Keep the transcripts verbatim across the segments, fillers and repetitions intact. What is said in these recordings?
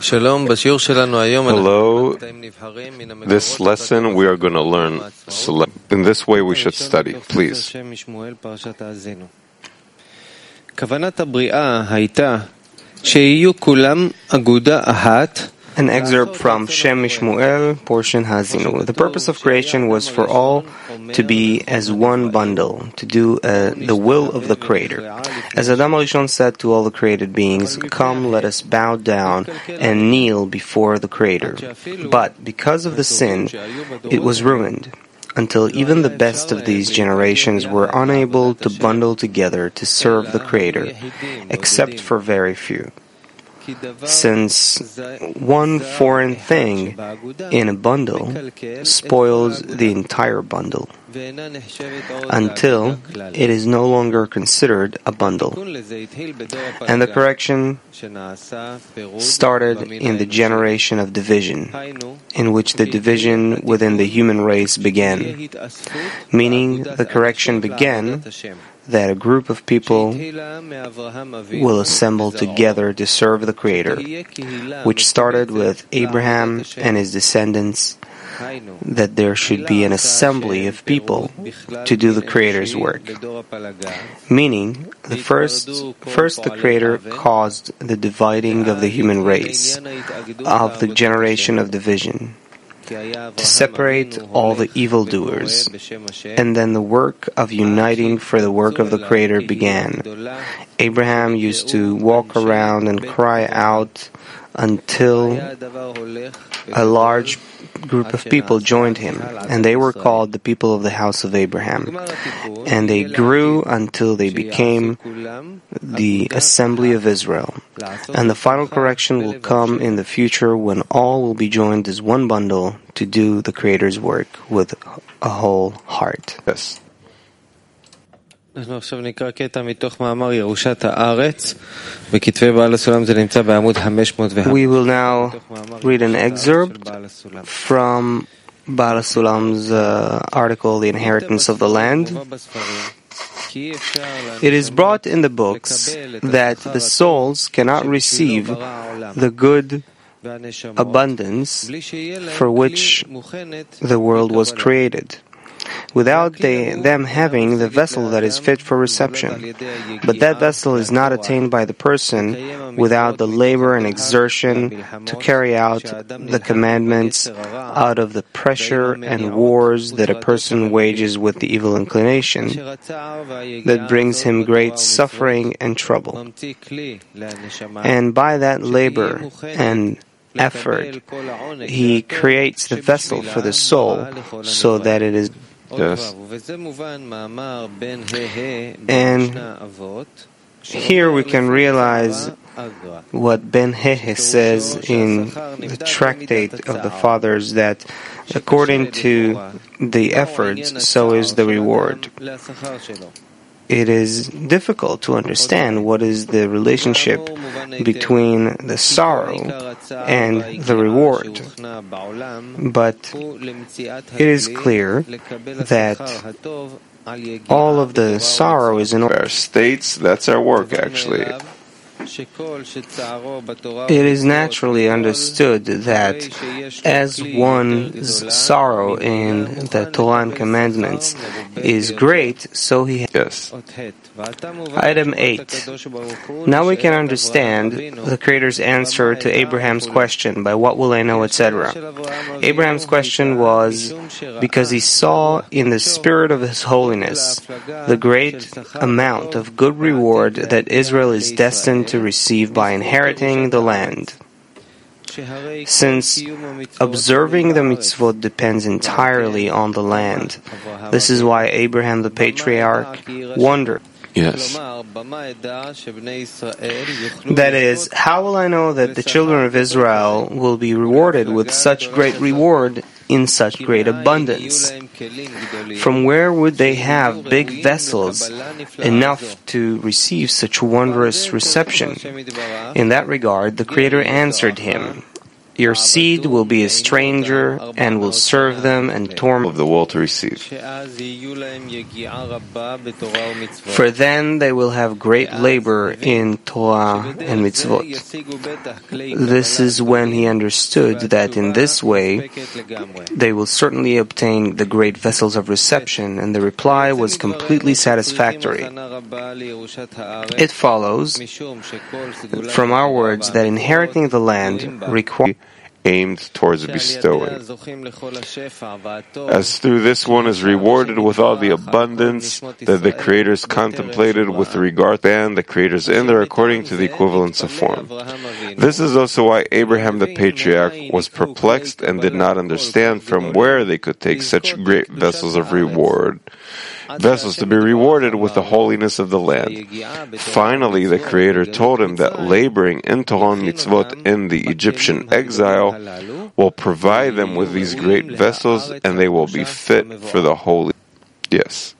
Hello. This lesson we are going to learn. In this way we should study. Please. An excerpt from Shem Mishmuel, portion Hazinu. The purpose of creation was for all to be as one bundle, to do uh, the will of the Creator. As Adam Arishon said to all the created beings, "Come, let us bow down and kneel before the Creator." But because of the sin, it was ruined, until even the best of these generations were unable to bundle together to serve the Creator, except for very few. Since one foreign thing in a bundle spoils the entire bundle, until it is no longer considered a bundle. And the correction started in the generation of division, in which the division within the human race began, meaning the correction began that a group of people will assemble together to serve the Creator, which started with Abraham and his descendants, that there should be an assembly of people to do the Creator's work. Meaning, the first, first the Creator caused the dividing of the human race, of the generation of division, to separate all the evildoers, and then the work of uniting for the work of the Creator began. Abraham used to walk around and cry out until a large group of people joined him, and they were called the people of the house of Abraham. And they grew until they became the assembly of Israel. And the final correction will come in the future when all will be joined as one bundle to do the Creator's work with a whole heart. Yes. We will now read an excerpt from Baal HaSulam's uh, article, The Inheritance of the Land. It is brought in the books that the souls cannot receive the good abundance for which the world was created, without they, them having the vessel that is fit for reception. But that vessel is not attained by the person without the labor and exertion to carry out the commandments out of the pressure and wars that a person wages with the evil inclination, that brings him great suffering and trouble. And by that labor and effort, he creates the vessel for the soul so that it is. Yes. And here we can realize what Ben Hehe says in the tractate of the Fathers, that according to the efforts, so is the reward. It is difficult to understand what is the relationship between the sorrow and the reward. But it is clear that all of the sorrow is in our states. That's our work, actually. It is naturally understood that as one's sorrow in the Torah and commandments is great, so he has. Yes. Item eight. Now we can understand the Creator's answer to Abraham's question, by what will I know, et cetera. Abraham's question was because he saw in the spirit of His holiness the great amount of good reward that Israel is destined to receive by inheriting the land. Since observing the mitzvot depends entirely on the land, this is why Abraham the patriarch wondered. Yes. That is, how will I know that the children of Israel will be rewarded with such great reward in such great abundance? From where would they have big vessels enough to receive such wondrous reception? In that regard, the Creator answered him, Your seed will be a stranger and will serve them and torment of the wall to receive. For then they will have great labor in Torah and mitzvot. This is when he understood that in this way they will certainly obtain the great vessels of reception, and the reply was completely satisfactory. It follows from our words that inheriting the land requires aimed towards bestowing. As through this one is rewarded with all the abundance that the creators contemplated with regard to man, the creators in there according to the equivalence of form. This is also why Abraham the patriarch was perplexed and did not understand from where they could take such great vessels of reward. Vessels to be rewarded with the holiness of the land. Finally, the Creator told him that laboring in Torah and mitzvot in the Egyptian exile will provide them with these great vessels, and they will be fit for the holy. Yes.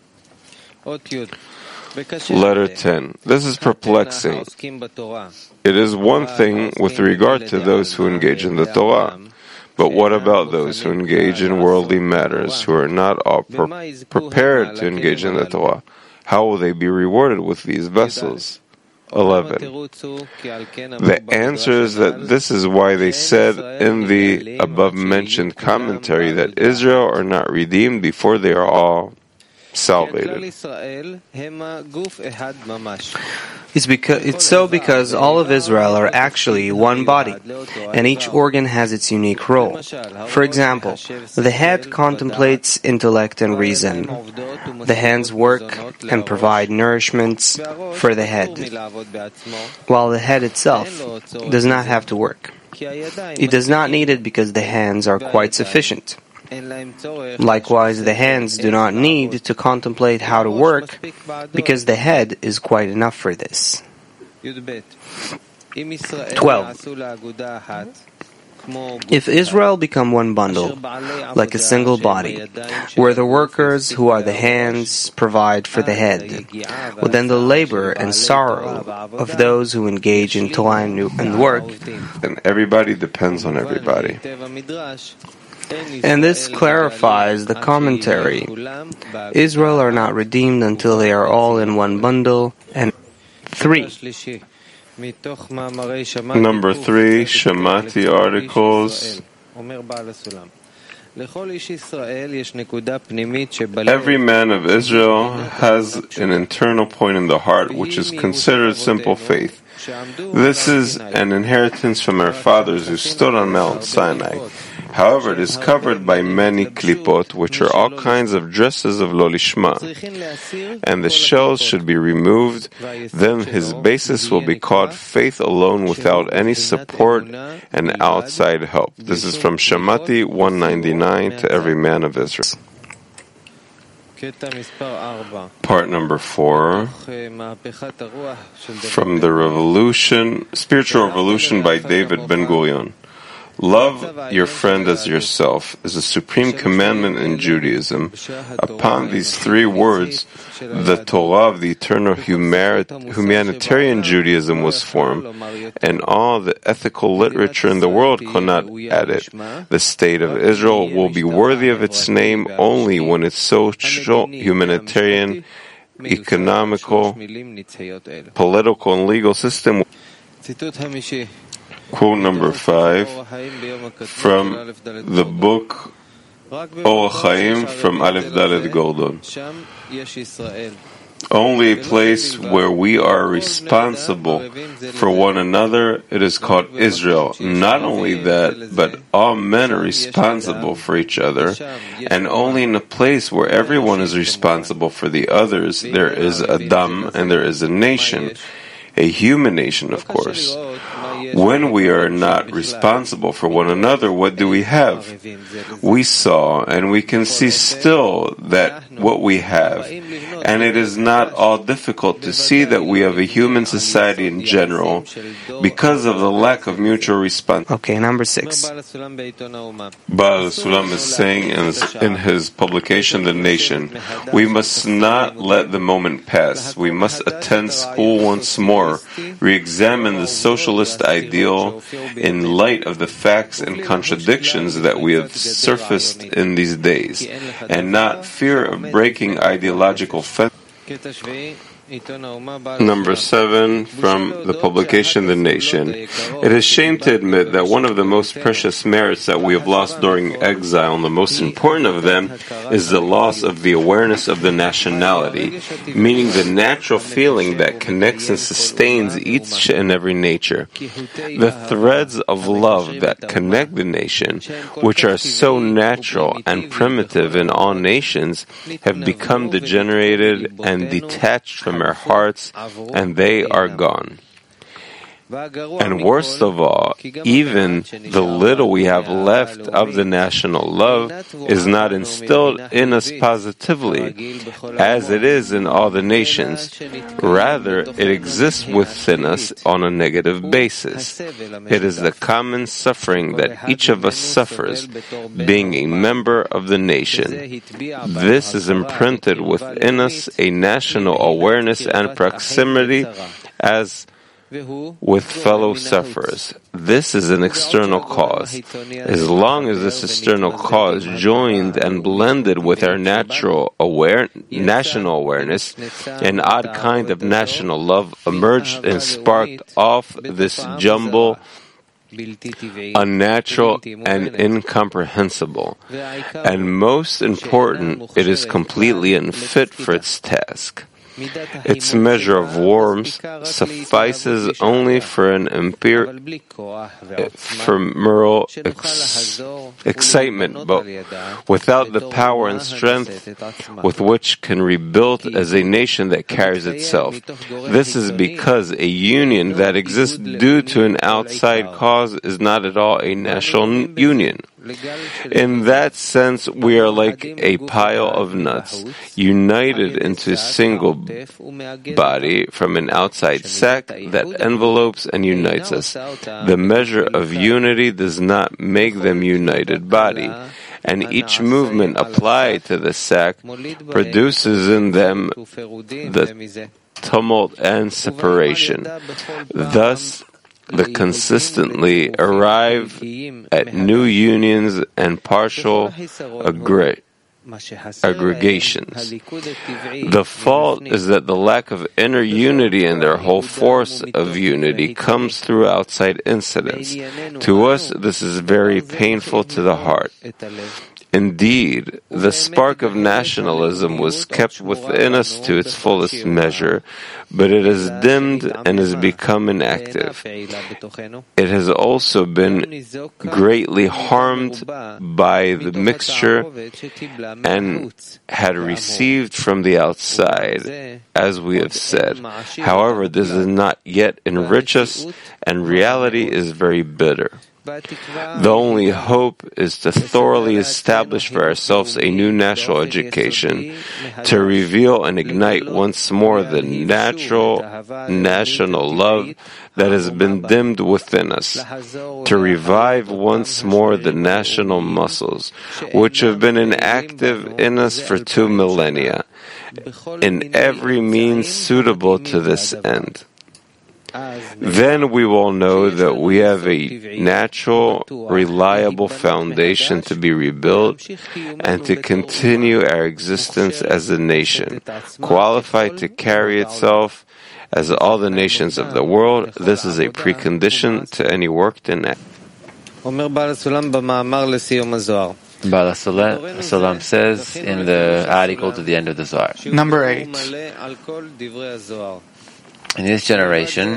Letter ten. This is perplexing. It is one thing with regard to those who engage in the Torah. But what about those who engage in worldly matters, who are not all pre- prepared to engage in the Torah? How will they be rewarded with these vessels? eleven. The answer is that this is why they said in the above-mentioned commentary that Israel are not redeemed before they are all salvated. It's, because, it's so because all of Israel are actually one body, and each organ has its unique role. For example, the head contemplates intellect and reason. The hands work and provide nourishments for the head, while the head itself does not have to work. It does not need it because the hands are quite sufficient. Likewise, the hands do not need to contemplate how to work because the head is quite enough for this. twelve. If Israel become one bundle, like a single body, where the workers who are the hands provide for the head, well, then the labor and sorrow of those who engage in Torah and work, and everybody depends on everybody. And this clarifies the commentary. Israel are not redeemed until they are all in one bundle. And three. Number three, Shemati articles. Every man of Israel has an internal point in the heart which is considered simple faith. This is an inheritance from our fathers who stood on Mount Sinai. However, it is covered by many klipot, which are all kinds of dresses of lo lishma, and the shells should be removed. Then his basis will be called faith alone without any support and outside help. This is from Shemati one ninety-nine to every man of Israel. Part number four, from the revolution, spiritual revolution by David Ben-Gurion. Love your friend as yourself is a supreme commandment in Judaism. Upon these three words, the Torah of the eternal humanitarian Judaism was formed, and all the ethical literature in the world could not add it. The state of Israel will be worthy of its name only when its social, humanitarian, economical, political, and legal system. Quote number five from the book Orach Chaim from Aleph Dalet Gordon. Only a place where we are responsible for one another, it is called Israel. Not only that, but all men are responsible for each other, and only in a place where everyone is responsible for the others, there is Adam and there is a nation. A human nation, of course. When we are not responsible for one another, what do we have? We saw and we can see still that what we have, and it is not all difficult to see that we have a human society in general because of the lack of mutual response. Okay, number six. Baal Sulam is saying in his, in his publication, The Nation, we must not let the moment pass. We must attend school once more re-examine the socialist ideal in light of the facts and contradictions that we have surfaced in these days, and not fear of breaking ideological fences. Number seven, from the publication The Nation. It is shame to admit that one of the most precious merits that we have lost during exile, and the most important of them, is the loss of the awareness of the nationality, meaning the natural feeling that connects and sustains each and every nature. The threads of love that connect the nation, which are so natural and primitive in all nations, have become degenerated and detached from our hearts, and they are gone. And worst of all, even the little we have left of the national love is not instilled in us positively, as it is in all the nations. Rather, it exists within us on a negative basis. It is the common suffering that each of us suffers, being a member of the nation. This is imprinted within us a national awareness and proximity as with fellow sufferers. This is an external cause. As long as this external cause joined and blended with our natural aware, national awareness, an odd kind of national love emerged and sparked off this jumble, unnatural and incomprehensible. And most important, it is completely unfit for its task. Its measure of warmth suffices only for an ephemeral ex- excitement, but without the power and strength with which can rebuild as a nation that carries itself. This is because a union that exists due to an outside cause is not at all a national union. In that sense, we are like a pile of nuts, united into a single body from an outside sac that envelopes and unites us. The measure of unity does not make them united body, and each movement applied to the sac produces in them the tumult and separation. Thus, they consistently arrive at new unions and partial aggre- aggregations. The fault is that the lack of inner unity and their whole force of unity comes through outside incidents. To us, this is very painful to the heart. Indeed, the spark of nationalism was kept within us to its fullest measure, but it has dimmed and has become inactive. It has also been greatly harmed by the mixture and had received from the outside, as we have said. However, this does not yet enrich us, and reality is very bitter. The only hope is to thoroughly establish for ourselves a new national education, to reveal and ignite once more the natural national love that has been dimmed within us, to revive once more the national muscles, which have been inactive in us for two millennia, in every means suitable to this end. Then we will know that we have a natural, reliable foundation to be rebuilt and to continue our existence as a nation, qualified to carry itself as all the nations of the world. This is a precondition to any work in it. Baal HaSulam says in the article to the end of the Zohar. Number eight. In this generation,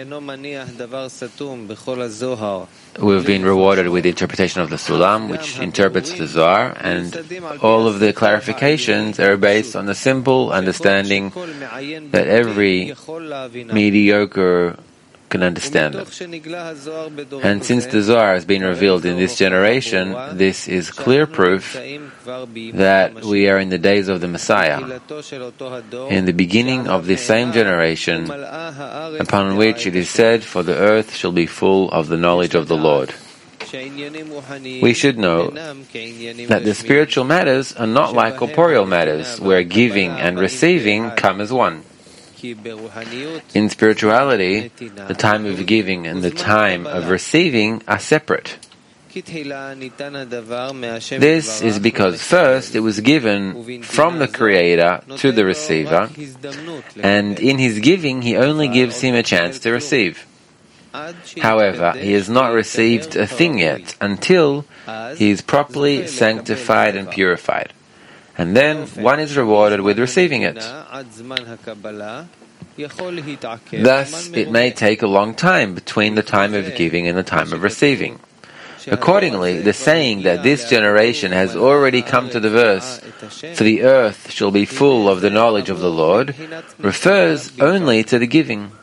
we've been rewarded with the interpretation of the Sulam, which interprets the Zohar, and all of the clarifications are based on the simple understanding that every mediocre can understand them. And since the Zohar has been revealed in this generation, this is clear proof that we are in the days of the Messiah, in the beginning of the same generation, upon which it is said, "For the earth shall be full of the knowledge of the Lord." We should know that the spiritual matters are not like corporeal matters, where giving and receiving come as one. In spirituality, the time of giving and the time of receiving are separate. This is because first it was given from the Creator to the receiver, and in his giving he only gives him a chance to receive. However, he has not received a thing yet until he is properly sanctified and purified, and then one is rewarded with receiving it. Thus, it may take a long time between the time of giving and the time of receiving. Accordingly, the saying that this generation has already come to the verse, "For the earth shall be full of the knowledge of the Lord," refers only to the giving.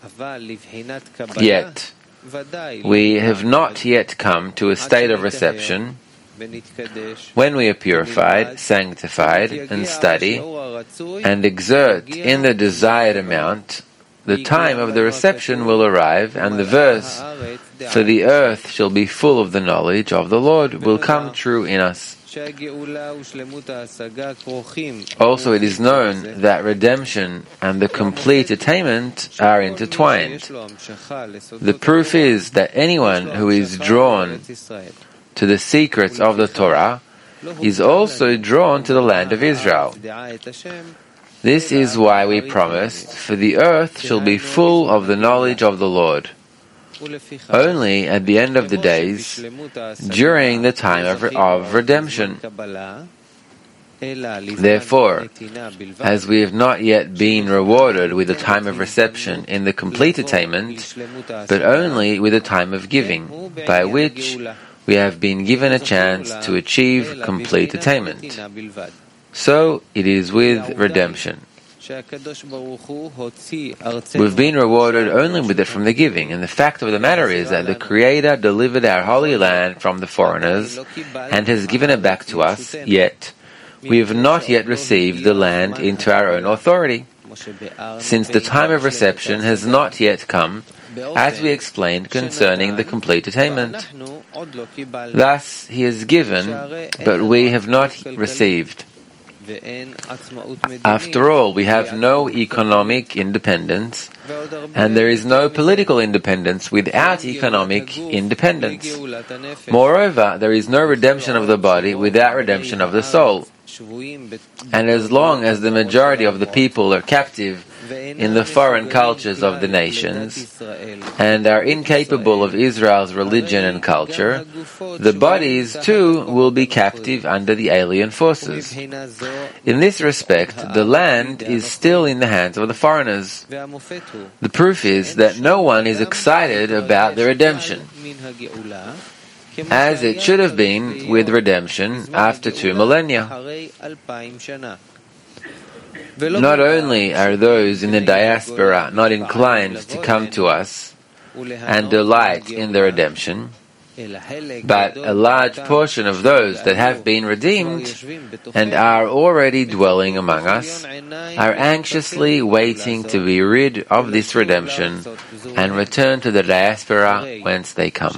Yet, we have not yet come to a state of reception when we are purified, sanctified, and study, and exert in the desired amount. The time of the reception will arrive, and the verse, "For the earth shall be full of the knowledge of the Lord," will come true in us. Also, it is known that redemption and the complete attainment are intertwined. The proof is that anyone who is drawn to the secrets of the Torah is also drawn to the land of Israel. This is why we promised, "For the earth shall be full of the knowledge of the Lord." Only at the end of the days, during the time of, of redemption. Therefore, as we have not yet been rewarded with the time of reception in the complete attainment, but only with the time of giving, by which we have been given a chance to achieve complete attainment. So it is with redemption. We've been rewarded only with it from the giving, and the fact of the matter is that the Creator delivered our holy land from the foreigners and has given it back to us, yet we have not yet received the land into our own authority, since the time of reception has not yet come, as we explained concerning the complete attainment. Thus he has given, but we have not received. After all, we have no economic independence, and there is no political independence without economic independence. Moreover, there is no redemption of the body without redemption of the soul. And as long as the majority of the people are captive in the foreign cultures of the nations and are incapable of Israel's religion and culture, the bodies too will be captive under the alien forces. In this respect, the land is still in the hands of the foreigners. The proof is that no one is excited about the redemption, as it should have been with redemption after two millennia. Not only are those in the diaspora not inclined to come to us and delight in the redemption, but a large portion of those that have been redeemed and are already dwelling among us are anxiously waiting to be rid of this redemption and return to the diaspora whence they come.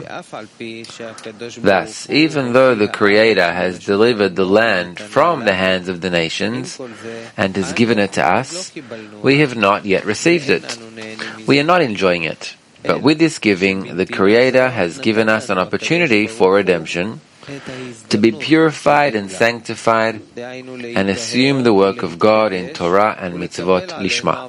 Thus, even though the Creator has delivered the land from the hands of the nations and has given it to us, we have not yet received it. We are not enjoying it. But with this giving, the Creator has given us an opportunity for redemption, to be purified and sanctified, and assume the work of God in Torah and mitzvot lishma.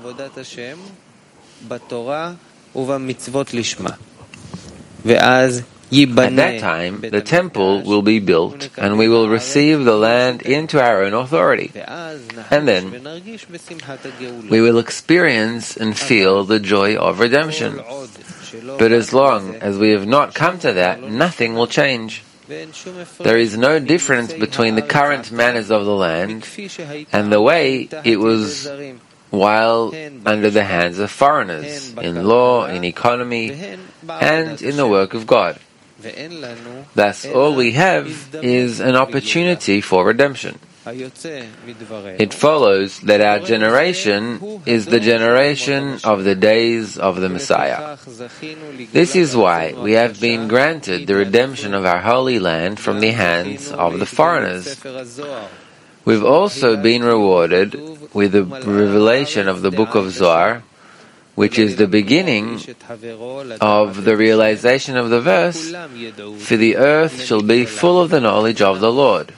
At that time, the temple will be built, and we will receive the land into our own authority. And then, we will experience and feel the joy of redemption. But as long as we have not come to that, nothing will change. There is no difference between the current manners of the land and the way it was while under the hands of foreigners, in law, in economy, and in the work of God. Thus, all we have is an opportunity for redemption. It follows that our generation is the generation of the days of the Messiah. This is why we have been granted the redemption of our holy land from the hands of the foreigners. We've also been rewarded with the revelation of the book of Zohar, which is the beginning of the realization of the verse, for the earth shall be full of the knowledge of the Lord.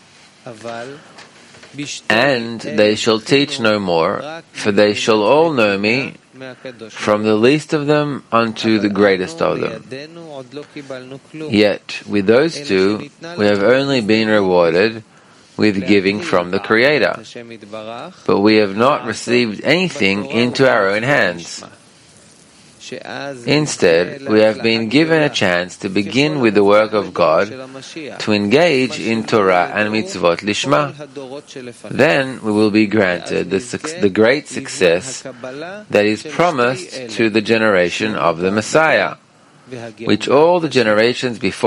And they shall teach no more, for they shall all know me, from the least of them unto the greatest of them. Yet, with those two, we have only been rewarded with giving from the Creator, but we have not received anything into our own hands. Instead, we have been given a chance to begin with the work of God, to engage in Torah and mitzvot lishma. Then we will be granted the, su- the great success that is promised to the generation of the Messiah, which all the generations before